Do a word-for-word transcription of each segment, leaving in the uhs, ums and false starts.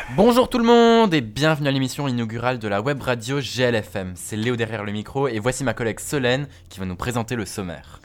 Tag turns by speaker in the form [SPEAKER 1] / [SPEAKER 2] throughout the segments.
[SPEAKER 1] Bonjour tout le monde et bienvenue à l'émission inaugurale de la web radio G L F M. C'est Léo derrière le micro et voici ma collègue Solène qui va nous présenter le sommaire.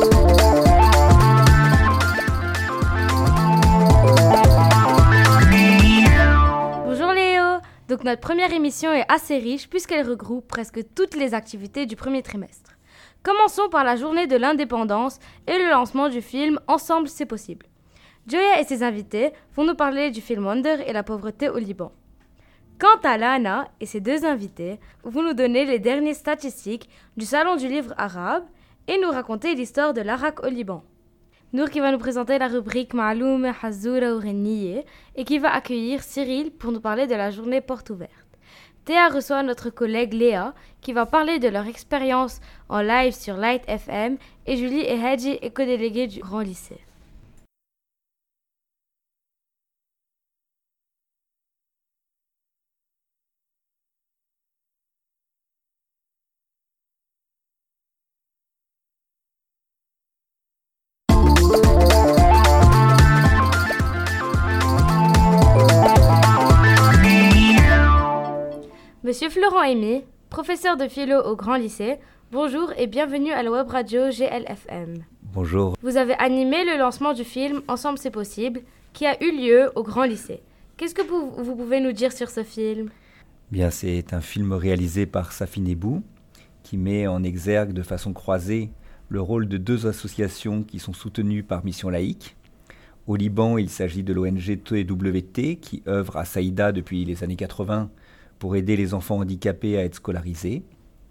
[SPEAKER 2] Bonjour Léo. Donc notre première émission est assez riche puisqu'elle regroupe presque toutes les activités du premier trimestre. Commençons par la journée de l'indépendance et le lancement du film Ensemble c'est possible. Joya et ses invités vont nous parler du film Wonder et la pauvreté au Liban. Quant à Lana et ses deux invités vont nous donner les dernières statistiques du Salon du livre arabe et nous raconter l'histoire de l'Arak au Liban. Nour qui va nous présenter la rubrique Ma'loum Hazoura ou Renniye et qui va accueillir Cyril pour nous parler de la journée porte ouverte. Théa reçoit notre collègue Léa qui va parler de leur expérience en live sur Light F M et Julie et Hadji, éco-délégués du Grand Lycée. Monsieur Florent Aimé, professeur de philo au Grand Lycée, bonjour et bienvenue à la web radio G L F M.
[SPEAKER 3] Bonjour.
[SPEAKER 2] Vous avez animé le lancement du film Ensemble c'est possible, qui a eu lieu au Grand Lycée. Qu'est-ce que vous, vous pouvez nous dire sur ce film ?
[SPEAKER 3] Bien, c'est un film réalisé par Safi Nebou, qui met en exergue de façon croisée le rôle de deux associations qui sont soutenues par Mission Laïque. Au Liban, il s'agit de l'O N G T W T, qui œuvre à Saïda depuis les années quatre-vingts pour aider les enfants handicapés à être scolarisés.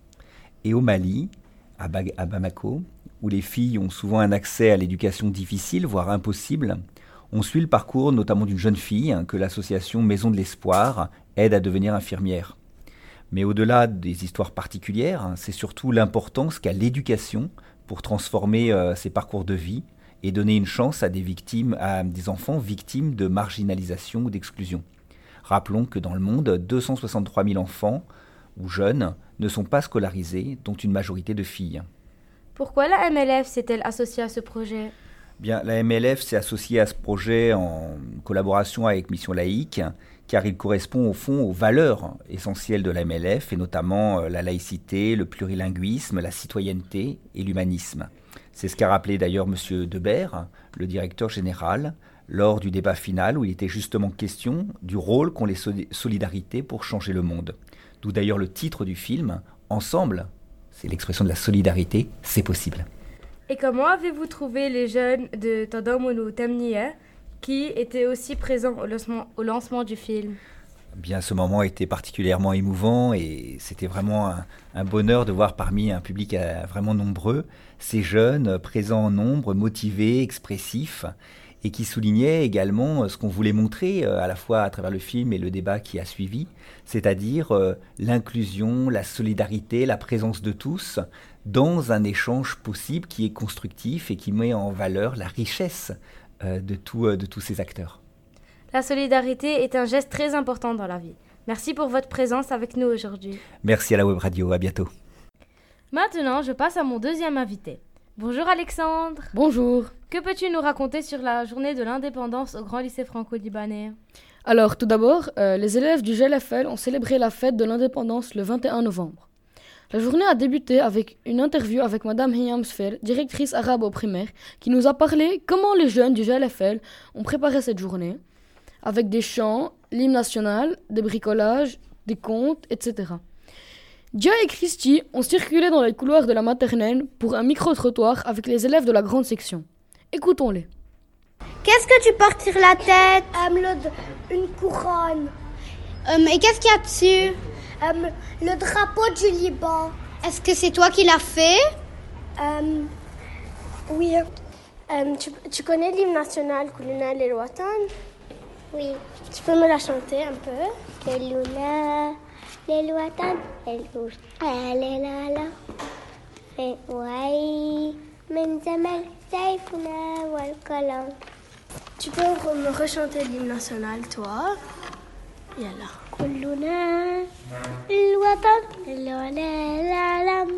[SPEAKER 3] Et au Mali, à, Bag- à Bamako, où les filles ont souvent un accès à l'éducation difficile, voire impossible, on suit le parcours notamment d'une jeune fille hein, que l'association Maison de l'Espoir aide à devenir infirmière. Mais au-delà des histoires particulières, hein, c'est surtout l'importance qu'a l'éducation pour transformer euh, ces parcours de vie et donner une chance à des victimes, à des enfants victimes de marginalisation ou d'exclusion. Rappelons que dans le monde, deux cent soixante-trois mille enfants ou jeunes ne sont pas scolarisés, dont une majorité de filles.
[SPEAKER 2] Pourquoi la M L F s'est-elle associée à ce projet ?
[SPEAKER 3] Bien, la M L F s'est associée à ce projet en collaboration avec Mission Laïque, car il correspond au fond aux valeurs essentielles de la M L F, et notamment la laïcité, le plurilinguisme, la citoyenneté et l'humanisme. C'est ce qu'a rappelé d'ailleurs M. Debert, le directeur général, lors du débat final où il était justement question du rôle qu'ont les solidarités pour changer le monde. D'où d'ailleurs le titre du film, Ensemble, c'est l'expression de la solidarité, c'est possible.
[SPEAKER 2] Et comment avez-vous trouvé les jeunes de Tadamounou Tamniya qui étaient aussi présents au lancement, au lancement du film ?
[SPEAKER 3] Bien, ce moment était particulièrement émouvant et c'était vraiment un, un bonheur de voir parmi un public euh, vraiment nombreux ces jeunes présents en nombre, motivés, expressifs, et qui soulignait également ce qu'on voulait montrer euh, à la fois à travers le film et le débat qui a suivi, c'est-à-dire euh, l'inclusion, la solidarité, la présence de tous dans un échange possible qui est constructif et qui met en valeur la richesse euh, de, tout, euh, de tous ces acteurs.
[SPEAKER 2] La solidarité est un geste très important dans la vie. Merci pour votre présence avec nous aujourd'hui.
[SPEAKER 3] Merci à la web radio, à bientôt.
[SPEAKER 2] Maintenant, je passe à mon deuxième invité. Bonjour Alexandre.
[SPEAKER 4] Bonjour.
[SPEAKER 2] Que peux-tu nous raconter sur la journée de l'indépendance au Grand Lycée franco-libanais ?
[SPEAKER 4] Alors, tout d'abord, euh, les élèves du G L F L ont célébré la fête de l'indépendance le vingt et un novembre. La journée a débuté avec une interview avec Madame Hiam Sfer, directrice arabe au primaire, qui nous a parlé comment les jeunes du G L F L ont préparé cette journée, avec des chants, l'hymne national, des bricolages, des contes, et cetera. Dia et Christy ont circulé dans les couloirs de la maternelle pour un micro-trottoir avec les élèves de la grande section. Écoutons-les.
[SPEAKER 5] Qu'est-ce que tu portes sur la tête ? euh, le, Une couronne. Euh, et qu'est-ce qu'il y a dessus ? euh, Le drapeau du Liban. Est-ce que c'est toi qui l'as fait ? euh, Oui. Euh, tu, tu connais l'hymne national Kuluna El Watan ? Oui. Tu peux me la chanter un peu ? Kuluna El Watan El Watan El Watan من زمن سيفنا والقلم. Tu peux me rechanter l'hymne national, toi ? Yalla. كلنا الوطن العلا العلم.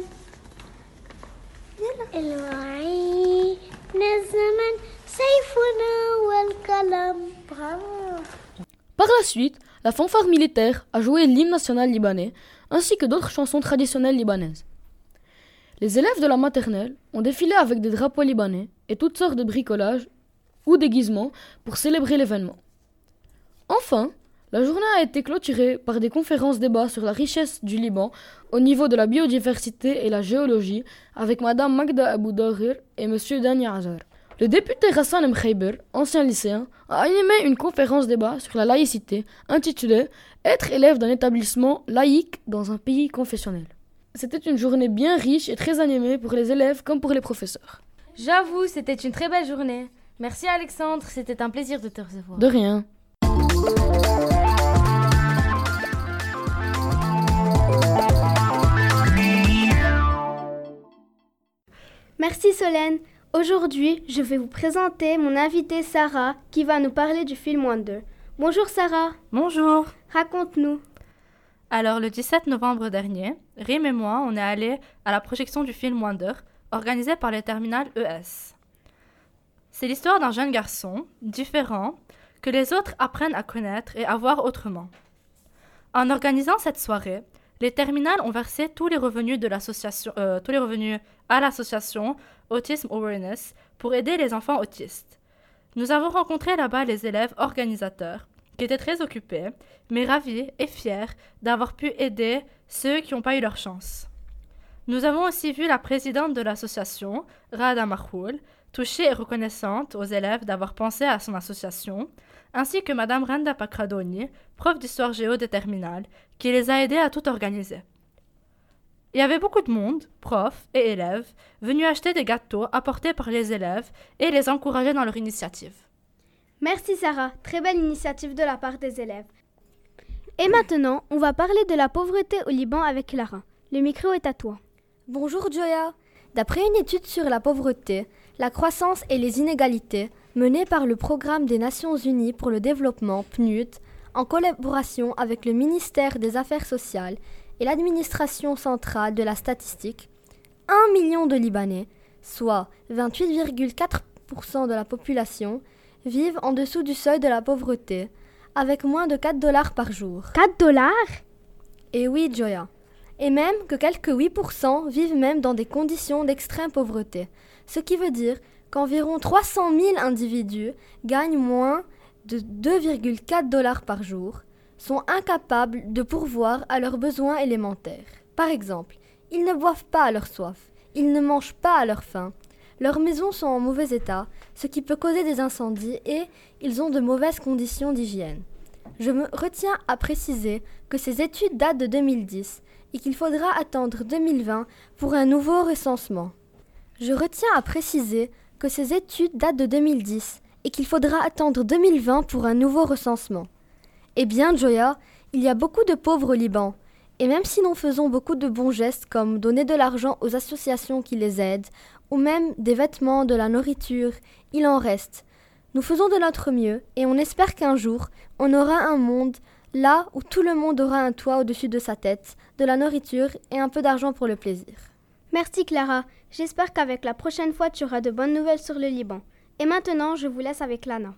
[SPEAKER 5] يلا. الوعي من الزمن سيفنا والقلم. Bravo.
[SPEAKER 4] Par la suite, La fanfare militaire a joué l'hymne national libanais, ainsi que d'autres chansons traditionnelles libanaises. Les élèves de la maternelle ont défilé avec des drapeaux libanais et toutes sortes de bricolages ou déguisements pour célébrer l'événement. Enfin, la journée a été clôturée par des conférences-débats sur la richesse du Liban au niveau de la biodiversité et la géologie avec Madame Magda Abou Dahir et Monsieur Dani Azar. Le député Hassan Mkhayber, ancien lycéen, a animé une conférence-débat sur la laïcité intitulée « Être élève d'un établissement laïque dans un pays confessionnel ». C'était une journée bien riche et très animée pour les élèves comme pour les professeurs.
[SPEAKER 2] J'avoue, c'était une très belle journée. Merci Alexandre, c'était un plaisir de te recevoir.
[SPEAKER 4] De rien.
[SPEAKER 5] Merci Solène. Aujourd'hui, je vais vous présenter mon invitée Sarah qui va nous parler du film Wonder. Bonjour Sarah.
[SPEAKER 6] Bonjour.
[SPEAKER 5] Raconte-nous.
[SPEAKER 6] Alors, le dix-sept novembre dernier, Rim et moi, on est allés à la projection du film Wonder, organisé par le terminal E S. C'est l'histoire d'un jeune garçon, différent, que les autres apprennent à connaître et à voir autrement. En organisant cette soirée, les terminales ont versé tous les revenus de l'association, euh, tous les revenus à l'association Autism Awareness pour aider les enfants autistes. Nous avons rencontré là-bas les élèves organisateurs, qui étaient très occupés, mais ravis et fiers d'avoir pu aider ceux qui n'ont pas eu leur chance. Nous avons aussi vu la présidente de l'association, Rada Mahoul, touchée et reconnaissante aux élèves d'avoir pensé à son association, ainsi que Madame Randa Pakradoni, prof d'histoire géo des terminales, qui les a aidés à tout organiser. Il y avait beaucoup de monde, profs et élèves, venus acheter des gâteaux apportés par les élèves et les encourager dans leur initiative.
[SPEAKER 5] Merci Sarah, très belle initiative de la part des élèves. Et maintenant, on va parler de la pauvreté au Liban avec Clara. Le micro est à toi.
[SPEAKER 7] Bonjour Joya. D'après une étude sur la pauvreté, la croissance et les inégalités menée par le Programme des Nations Unies pour le développement P N U D, en collaboration avec le ministère des Affaires sociales et l'administration centrale de la statistique, un million de Libanais, soit vingt-huit virgule quatre pour cent de la population, vivent en dessous du seuil de la pauvreté, avec moins de quatre dollars par jour.
[SPEAKER 5] quatre dollars ?
[SPEAKER 7] Et oui, Joya. Et même que quelques huit pour cent vivent même dans des conditions d'extrême pauvreté, ce qui veut dire qu'environ trois cent mille individus gagnent moins de deux virgule quatre dollars par jour, sont incapables de pourvoir à leurs besoins élémentaires. Par exemple, ils ne boivent pas à leur soif, ils ne mangent pas à leur faim, leurs maisons sont en mauvais état, ce qui peut causer des incendies et ils ont de mauvaises conditions d'hygiène. Je me retiens à préciser que ces études datent de deux mille dix et qu'il faudra attendre deux mille vingt pour un nouveau recensement. Je retiens à préciser que ces études datent de deux mille dix et qu'il faudra attendre deux mille vingt pour un nouveau recensement. Eh bien, Joya, il y a beaucoup de pauvres au Liban, et même si nous faisons beaucoup de bons gestes comme donner de l'argent aux associations qui les aident, ou même des vêtements, de la nourriture, il en reste. Nous faisons de notre mieux, et on espère qu'un jour, on aura un monde là où tout le monde aura un toit au-dessus de sa tête, de la nourriture et un peu d'argent pour le plaisir.
[SPEAKER 5] Merci Clara, j'espère qu'avec la prochaine fois tu auras de bonnes nouvelles sur le Liban. Et maintenant, je vous laisse avec Lana.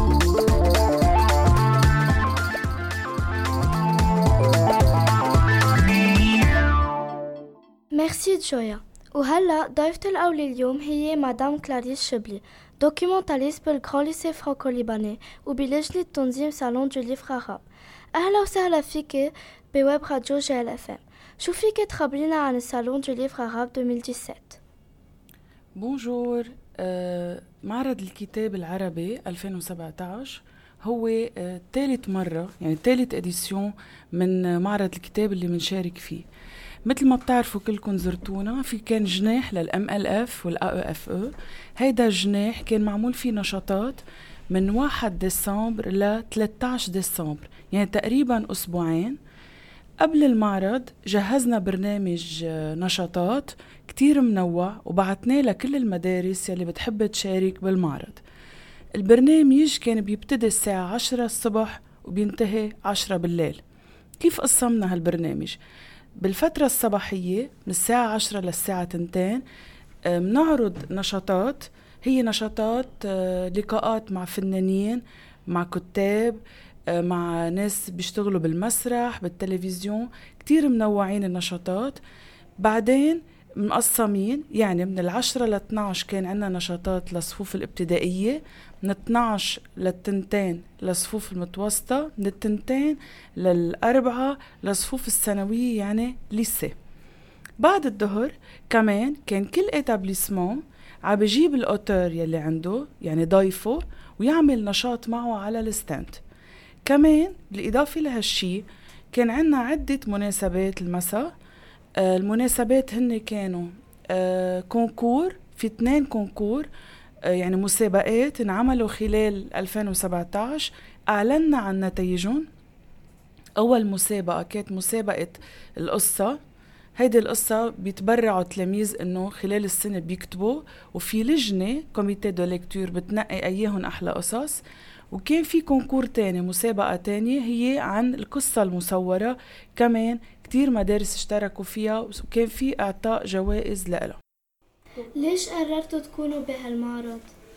[SPEAKER 8] ميرسي جويا. وهلا ضيفة الأولى اليوم هي مدام كلاريس شبلي، دوكيومنتاليست بالجران ليسي فرانكو ليباني وبلجنة تنظيم صالون دو ليفر عرب. أهلا وسهلا فيك بويب راديو جي ال اف ام. شو فيك تخبرينا عن الصالون دو ليفر عرب ألفين وسبعطعش؟
[SPEAKER 9] بونجور. آه، معرض الكتاب العربي ألفين وسبعطعش هو آه، ثالث مرة، يعني ثالث اديسيون من آه، معرض الكتاب اللي منشارك فيه. مثل ما بتعرفوا كلكم زرتونا، في كان جناح للام ال اف والا او اف او. هيدا الجناح كان معمول فيه نشاطات من واحد ديسمبر ل ثلاثة عشر ديسمبر، يعني تقريبا اسبوعين. قبل المعرض جهزنا برنامج نشاطات كتير منوع وبعتناه لكل المدارس يلي بتحب تشارك بالمعرض. البرنامج كان بيبتدي الساعة عشرة الصبح وبينتهي عشرة بالليل. كيف قسمنا هالبرنامج؟ بالفترة الصباحية من الساعة عشرة للساعة تنتين منعرض نشاطات، هي نشاطات لقاءات مع فنانين، مع كتاب، مع ناس بيشتغلوا بالمسرح بالتلفزيون، كتير منوعين النشاطات. بعدين مقسمين، يعني من العشرة لاثناعش كان عنا نشاطات للصفوف الابتدائية، من اثناعش للتنتين للصفوف المتوسطة، من التنتين للأربعة للصفوف الثانوية يعني ليسي. بعد الظهر كمان كان كل اتابليسمون عم بجيب الأوتور يلي عنده يعني ضيفه ويعمل نشاط معه على الستاند. كمان بالإضافة لهالشي كان عنا عدة مناسبات المساء. آه المناسبات هن كانوا آه كونكور، في اثنين كونكور آه يعني مسابقات انعملوا خلال ألفين وسبعتاشر، أعلنا عن نتائجهم. أول مسابقة كانت مسابقة القصة. هيدي القصة بيتبرعوا تلاميذ انه خلال السنة بيكتبوا، وفي لجنة كوميتي دو ليكتور بتنقي ايهن احلى قصص. وكان في كونكور تاني، مسابقة تانية هي عن القصة المصورة، كمان كتير مدارس اشتركوا فيها وكان في اعطاء جوائز لها.
[SPEAKER 8] ليش قررتوا تكونوا بهالمعرض؟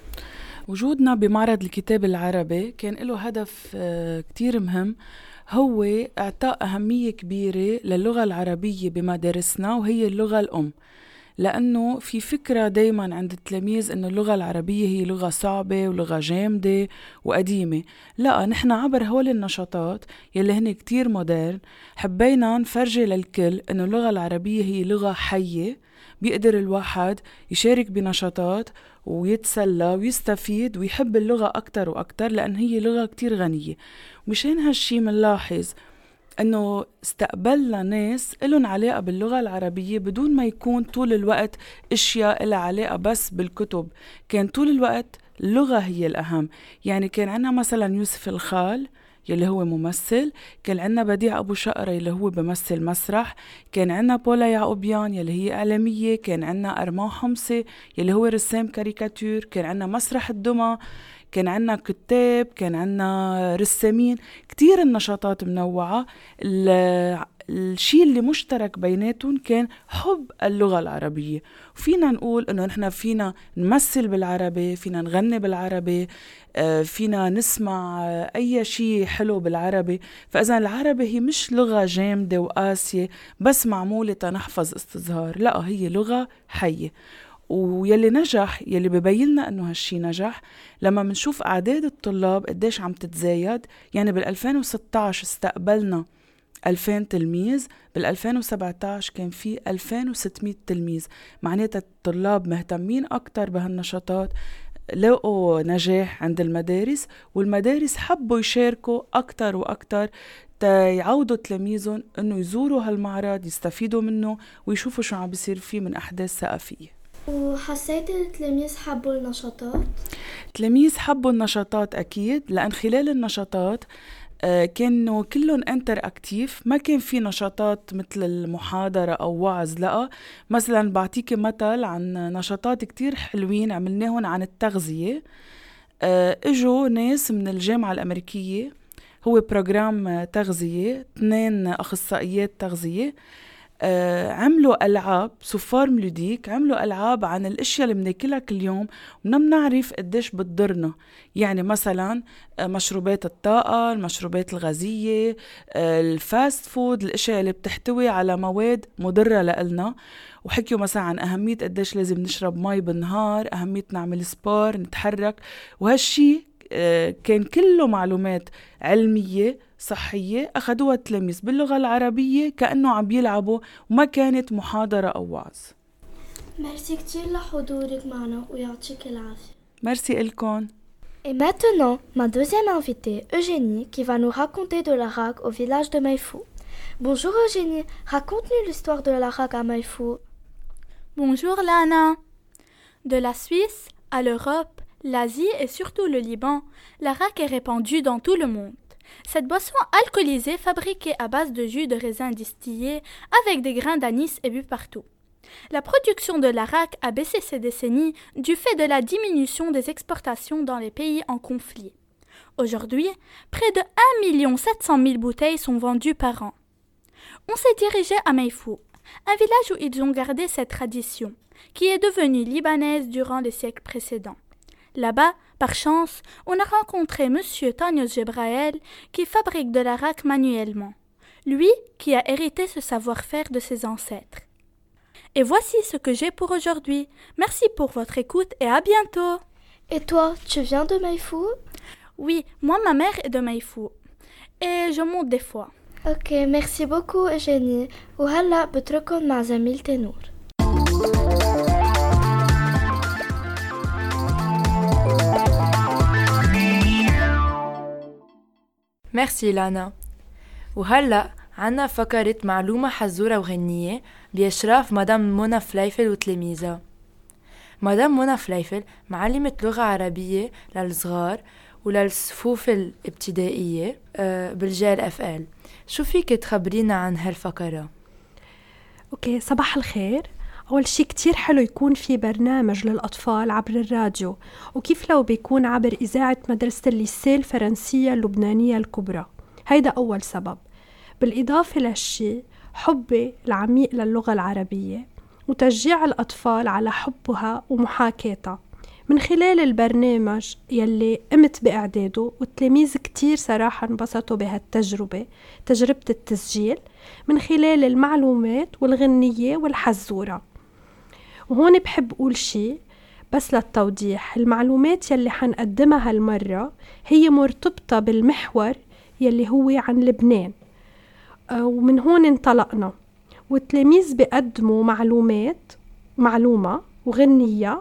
[SPEAKER 9] وجودنا بمعرض الكتاب العربي كان له هدف كتير مهم، هو اعطاء أهمية كبيرة للغة العربية بمدارسنا، وهي اللغة الأم. لأنه في فكرة دايما عند التلاميذ أنه اللغة العربية هي لغة صعبة ولغة جامدة وقديمة. لا، نحن عبر هول النشاطات يلي هن كتير مودرن حبينا نفرجي للكل أنه اللغة العربية هي لغة حية، بيقدر الواحد يشارك بنشاطات ويتسلى ويستفيد ويحب اللغة أكتر وأكتر، لأن هي لغة كتير غنية. ومشان هالشي منلاحظ أنه استقبلنا ناس إلهم علاقة باللغة العربية بدون ما يكون طول الوقت إشياء إلها علاقة بس بالكتب، كان طول الوقت اللغة هي الأهم. يعني كان عنا مثلا يوسف الخال يلي هو ممثل، كان عنا بديع أبو شقرة يلي هو بمثل مسرح، كان عنا بولا يعقوبيان يلي هي إعلامية، كان عنا أرمان حمصي يلي هو رسام كاريكاتير، كان عنا مسرح الدمى، كان عنا كتاب، كان عنا رسامين، كتير النشاطات منوعة. الشيء اللي مشترك بيناتهم كان حب اللغة العربية. وفينا نقول انه نحن فينا نمثل بالعربي، فينا نغني بالعربي، فينا نسمع اي شيء حلو بالعربي. فاذا العربي هي مش لغة جامدة وقاسية بس معمولة تنحفظ استظهار، لا، هي لغة حية. ويلي نجح، يلي ببيننا انه هالشي نجح، لما منشوف اعداد الطلاب قديش عم تتزايد. يعني بال2016 استقبلنا ألفين تلميذ، بال2017 كان في ألفين وستمية تلميذ، معناتها الطلاب مهتمين اكتر بهالنشاطات، لقوا نجاح عند المدارس، والمدارس حبوا يشاركوا اكتر واكتر تيعودوا تلاميذهم انه يزوروا هالمعرض، يستفيدوا منه ويشوفوا شو عم بيصير فيه من احداث ثقافية.
[SPEAKER 8] وحسيت التلاميذ حبوا النشاطات؟
[SPEAKER 9] التلاميذ حبوا النشاطات أكيد، لأن خلال النشاطات آه كانوا كلهم انتر اكتيف، ما كان في نشاطات مثل المحاضرة أو وعظ. لا، مثلا بعطيك مثل عن نشاطات كتير حلوين عملناهم عن التغذية. آه اجوا ناس من الجامعة الأمريكية، هو بروجرام تغذية، اثنين أخصائيات تغذية، آه عملوا ألعاب سوفارم لوديك، عملوا ألعاب عن الأشياء اللي بناكلها كل يوم وبدنا بنعرف قديش بتضرنا. يعني مثلا آه مشروبات الطاقة، المشروبات الغازية، آه الفاست فود، الأشياء اللي بتحتوي على مواد مضرة لنا. وحكيوا مثلا عن أهمية قديش لازم نشرب مي بالنهار، أهمية نعمل سبور، نتحرك. وهالشي آه كان كله معلومات علمية صحية أخدوها التلاميذ باللغة العربية كأنه عم يلعبوا، وما كانت محاضرة أو وعظ.
[SPEAKER 8] ميرسي كتير لحضورك معنا ويعطيك العافية.
[SPEAKER 9] ميرسي إلكن.
[SPEAKER 8] Et maintenant, ma deuxième invitée, Eugénie, qui va nous raconter de la rag au village de Maïfou. Bonjour Eugénie, raconte-nous l'histoire de la rag à Maïfou.
[SPEAKER 10] Bonjour Lana. De la Suisse à l'Europe, l'Asie et surtout le Liban, la rag est répandue dans tout le monde. Cette boisson alcoolisée fabriquée à base de jus de raisin distillé avec des grains d'anis est bue partout. La production de l'arak a baissé ces décennies du fait de la diminution des exportations dans les pays en conflit. Aujourd'hui, près de un million sept cent mille bouteilles sont vendues par an. On s'est dirigé à Maïfou, un village où ils ont gardé cette tradition, qui est devenue libanaise durant les siècles précédents. Là-bas, par chance, on a rencontré Monsieur Tanios Gebrael qui fabrique de l'araque manuellement. Lui qui a hérité ce savoir-faire de ses ancêtres. Et voici ce que j'ai pour aujourd'hui. Merci pour votre écoute et à bientôt.
[SPEAKER 8] Et toi, tu viens de Maïfou?
[SPEAKER 10] Oui, moi ma mère est de Maïfou. Et je monte des fois.
[SPEAKER 8] Ok, merci beaucoup Eugénie. وهلا بترككم مع زميلتي نور.
[SPEAKER 11] ميرسي لانا. وهلأ عنا فقرة معلومة حزورة وغنية بإشراف مدام منى فليفل وتلاميذها. مدام منى فليفل معلمة لغة عربية للصغار وللصفوف الابتدائية بالجيل اف ال. شو فيك تخبرينا عن هالفقرة؟
[SPEAKER 12] اوكي، صباح الخير. أول شي كتير حلو يكون في برنامج للأطفال عبر الراديو، وكيف لو بيكون عبر إذاعة مدرسة الليسيه الفرنسية اللبنانية الكبرى. هيدا أول سبب. بالإضافة للشي حبي العميق للغة العربية وتشجيع الأطفال على حبها ومحاكاتها من خلال البرنامج يلي قمت بإعداده، والتلاميذ كتير صراحة انبسطوا بهالتجربة، تجربة التسجيل من خلال المعلومات والغنية والحزورة. وهون بحب أقول شي بس للتوضيح، المعلومات يلي حنقدمها هالمرة هي مرتبطة بالمحور يلي هو عن لبنان، ومن هون انطلقنا، والتلاميذ بيقدموا معلومات معلومة وغنية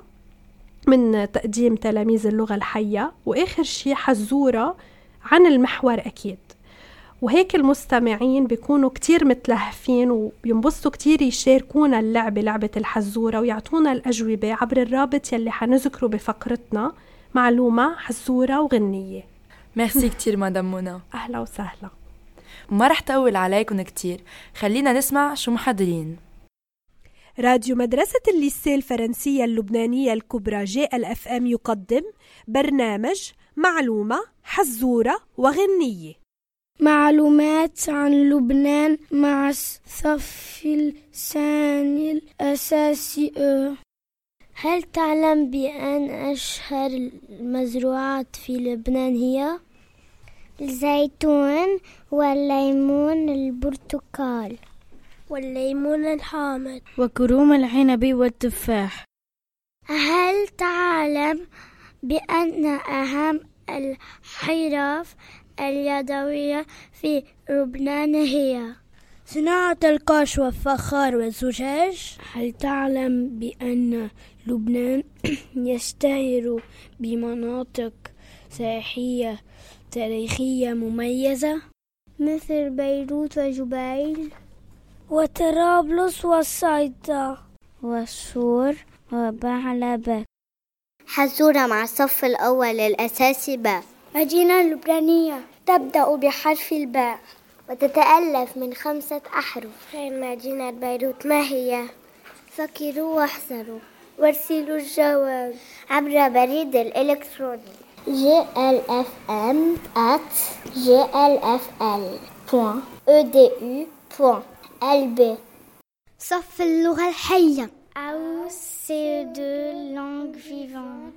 [SPEAKER 12] من تقديم تلاميذ اللغة الحية، وآخر شي حزورة عن المحور أكيد. وهيك المستمعين بيكونوا كتير متلهفين وبينبسطوا كتير يشاركونا اللعبة لعبة الحزورة ويعطونا الأجوبة عبر الرابط يلي حنذكره بفقرتنا، معلومة حزورة وغنية.
[SPEAKER 11] ميرسي كتير مدام منى.
[SPEAKER 12] أهلا وسهلا.
[SPEAKER 11] ما رح طول عليكم كتير، خلينا نسمع شو محضرين.
[SPEAKER 12] راديو مدرسة الليسيه الفرنسية اللبنانية الكبرى جي ال اف ام يقدم برنامج معلومة حزورة وغنية.
[SPEAKER 5] معلومات عن لبنان مع الصف الثاني الأساسي. هل تعلم بأن أشهر المزروعات في لبنان هي الزيتون والليمون البرتقال والليمون الحامض
[SPEAKER 13] وكروم العنب والتفاح؟
[SPEAKER 5] هل تعلم بأن أهم الحرف اليدوية في لبنان هي
[SPEAKER 13] صناعة القش والفخار والزجاج؟
[SPEAKER 5] هل تعلم بأن لبنان يشتهر بمناطق سياحية تاريخية مميزة مثل بيروت وجبيل وطرابلس والصيدا والسور وبعلبك؟
[SPEAKER 14] حزورة مع الصف الأول الأساسي باء.
[SPEAKER 5] مدينة لبنانية تبدأ بحرف الباء وتتألف من خمسة أحرف. مدينة بيروت ما هي؟
[SPEAKER 14] فكروا واحذروا
[SPEAKER 5] وارسلوا الجواب
[SPEAKER 14] عبر بريد الإلكتروني
[SPEAKER 5] جي إل إف إم آت جي إل إف إل دوت إي دي يو دوت إل بي.
[SPEAKER 14] صف اللغة الحية
[SPEAKER 5] أو سي دو لانغ فيفانت.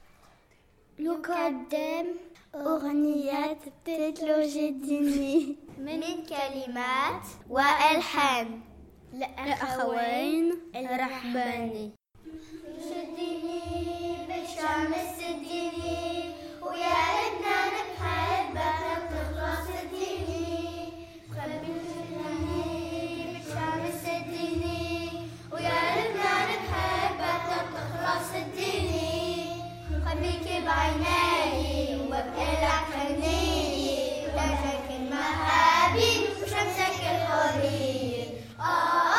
[SPEAKER 5] يقدم أغنية تتلوجي ديني
[SPEAKER 14] من كلمات وألحان
[SPEAKER 5] الأخوين
[SPEAKER 14] الرحباني.
[SPEAKER 5] شديني بالشمس الديني ويا لبنان بحبك تخلص الديني. خبرني بالشمس الديني ويا لبنان بحبك تخلص الديني. خبيك بعيني وبقلك خليني وترجك المهابي وشمسك الحرية. آه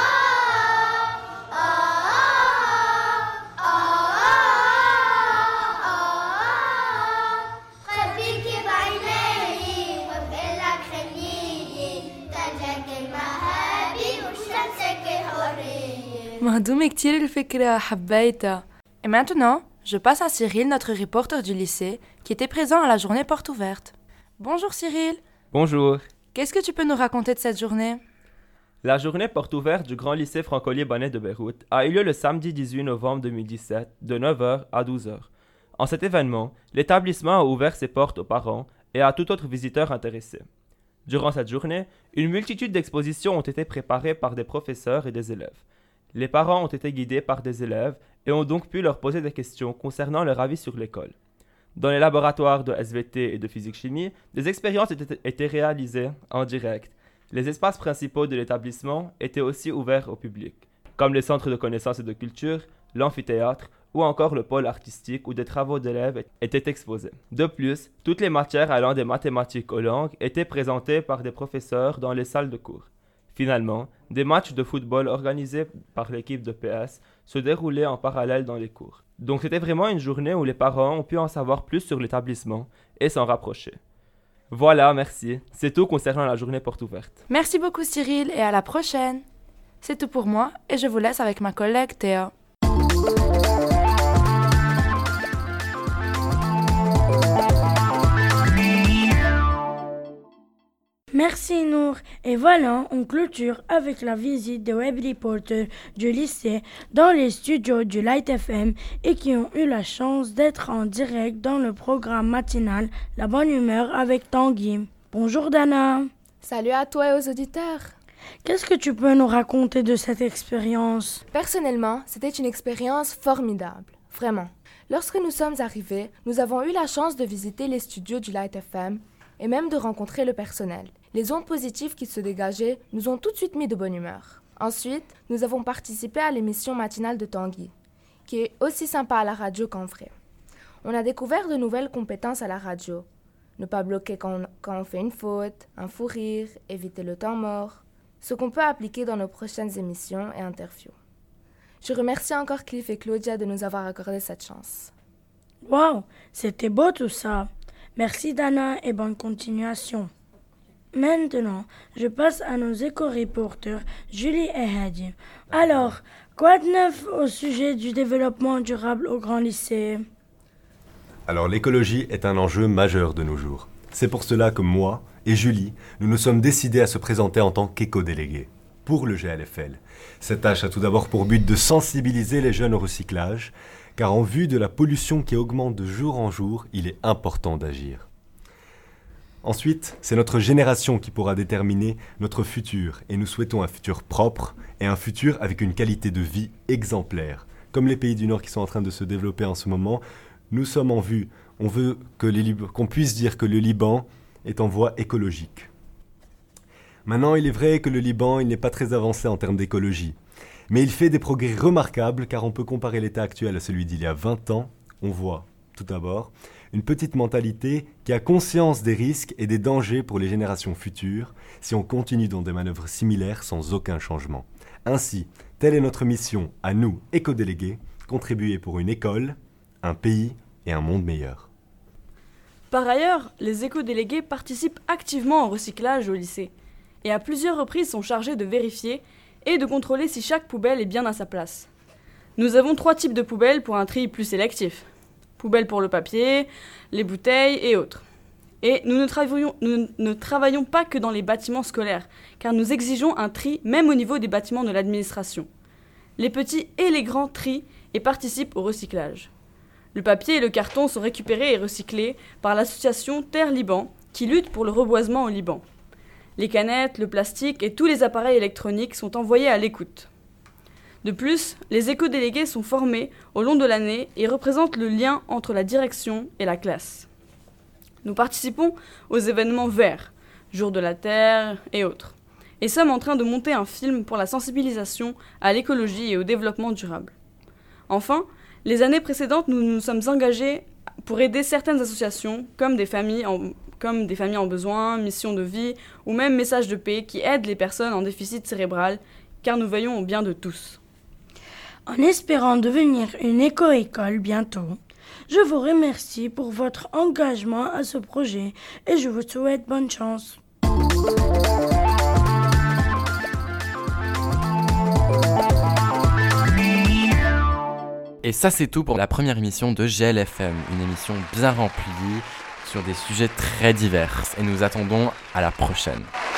[SPEAKER 11] مهضومة كتير الفكرة، حبيتها. Et maintenant, je passe à Cyril, notre reporter du lycée, qui était présent à la journée porte ouverte. Bonjour Cyril.
[SPEAKER 15] Bonjour.
[SPEAKER 11] Qu'est-ce que tu peux nous raconter de cette journée?
[SPEAKER 15] La journée porte ouverte du Grand Lycée Franco-Libanais de Beyrouth a eu lieu le samedi dix-huit novembre deux mille dix-sept de neuf heures à douze heures, En cet événement, l'établissement a ouvert ses portes aux parents et à tout autre visiteur intéressé. Durant cette journée, une multitude d'expositions ont été préparées par des professeurs et des élèves. Les parents ont été guidés par des élèves et ont donc pu leur poser des questions concernant leur avis sur l'école. Dans les laboratoires de S V T et de physique-chimie, des expériences étaient, étaient réalisées en direct. Les espaces principaux de l'établissement étaient aussi ouverts au public, comme les centres de connaissances et de culture, l'amphithéâtre ou encore le pôle artistique où des travaux d'élèves étaient exposés. De plus, toutes les matières allant des mathématiques aux langues étaient présentées par des professeurs dans les salles de cours. Finalement, des matchs de football organisés par l'équipe de P S se déroulaient en parallèle dans les cours. Donc c'était vraiment une journée où les parents ont pu en savoir plus sur l'établissement et s'en rapprocher. Voilà, merci. C'est tout concernant la journée porte ouverte.
[SPEAKER 11] Merci beaucoup Cyril et à la prochaine. C'est tout pour moi et je vous laisse avec ma collègue Théa.
[SPEAKER 16] Merci Nour. Et voilà, on clôture avec la visite des web reporters du lycée dans les studios du Light F M et qui ont eu la chance d'être en direct dans le programme matinal La Bonne Humeur avec Tanguy. Bonjour Dana.
[SPEAKER 17] Salut à toi et aux auditeurs.
[SPEAKER 16] Qu'est-ce que tu peux nous raconter de cette expérience?
[SPEAKER 17] Personnellement, c'était une expérience formidable, vraiment. Lorsque nous sommes arrivés, nous avons eu la chance de visiter les studios du Light F M et même de rencontrer le personnel. Les ondes positives qui se dégageaient nous ont tout de suite mis de bonne humeur. Ensuite, nous avons participé à l'émission matinale de Tanguy, qui est aussi sympa à la radio qu'en vrai. On a découvert de nouvelles compétences à la radio. Ne pas bloquer quand on, quand on fait une faute, un fou rire, éviter le temps mort, ce qu'on peut appliquer dans nos prochaines émissions et interviews. Je remercie encore Cliff et Claudia de nous avoir accordé cette chance.
[SPEAKER 16] Waouh, c'était beau tout ça. Merci Dana et bonne continuation. Maintenant, je passe à nos éco-reporters Julie et Hadi. Alors, quoi de neuf au sujet du développement durable au Grand Lycée?
[SPEAKER 18] Alors, l'écologie est un enjeu majeur de nos jours. C'est pour cela que moi et Julie, nous nous sommes décidés à se présenter en tant qu'éco-délégués pour le G L F L. Cette tâche a tout d'abord pour but de sensibiliser les jeunes au recyclage, car en vue de la pollution qui augmente de jour en jour, il est important d'agir. Ensuite, c'est notre génération qui pourra déterminer notre futur, et nous souhaitons un futur propre et un futur avec une qualité de vie exemplaire. Comme les pays du Nord qui sont en train de se développer en ce moment, nous sommes en vue. On veut que les Lib- qu'on puisse dire que le Liban est en voie écologique. Maintenant, il est vrai que le Liban il n'est pas très avancé en termes d'écologie, mais il fait des progrès remarquables car on peut comparer l'état actuel à celui d'il y a vingt ans. On voit, tout d'abord, une petite mentalité qui a conscience des risques et des dangers pour les générations futures si on continue dans des manœuvres similaires sans aucun changement. Ainsi, telle est notre mission à nous, éco-délégués, contribuer pour une école, un pays et un monde meilleur.
[SPEAKER 19] Par ailleurs, les éco-délégués participent activement au recyclage au lycée et à plusieurs reprises sont chargés de vérifier et de contrôler si chaque poubelle est bien à sa place. Nous avons trois types de poubelles pour un tri plus sélectif. Poubelles pour le papier, les bouteilles et autres. Et nous ne, travaillons, nous ne travaillons pas que dans les bâtiments scolaires, car nous exigeons un tri même au niveau des bâtiments de l'administration. Les petits et les grands trient et participent au recyclage. Le papier et le carton sont récupérés et recyclés par l'association Terre Liban, qui lutte pour le reboisement au Liban. Les canettes, le plastique et tous les appareils électroniques sont envoyés à l'écoute. De plus, les éco-délégués sont formés au long de l'année et représentent le lien entre la direction et la classe. Nous participons aux événements verts, Jour de la Terre et autres, et sommes en train de monter un film pour la sensibilisation à l'écologie et au développement durable. Enfin, les années précédentes, nous nous sommes engagés pour aider certaines associations, comme des familles en, comme des familles en besoin, Mission de vie ou même Message de paix qui aident les personnes en déficit cérébral, car nous veillons au bien de tous.
[SPEAKER 16] En espérant devenir une éco-école bientôt, je vous remercie pour votre engagement à ce projet et je vous souhaite bonne chance.
[SPEAKER 1] Et ça c'est tout pour la première émission de G L F M, une émission bien remplie sur des sujets très divers et nous attendons à la prochaine.